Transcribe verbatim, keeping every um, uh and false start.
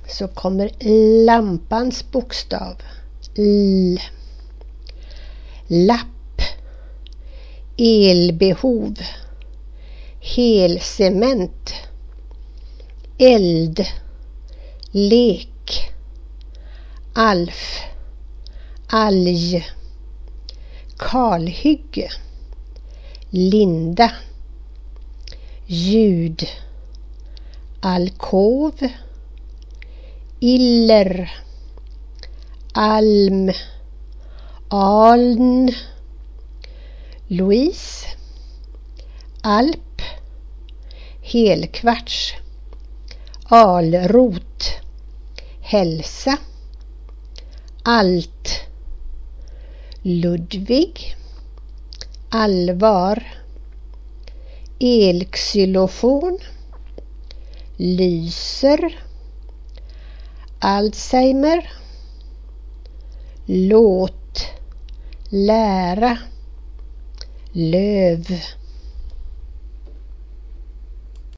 så kommer lampans bokstav L. Lapp, elbehov, helcement, eld, lek, alf, alg, kalhygge, linda, ljud, alkov, iller, alm, aln, Louise, alp, helkvarts, alrot, hälsa, allt, Ludvig, allvar, elxylofon, lyser, Alzheimer, låt, lära, löv.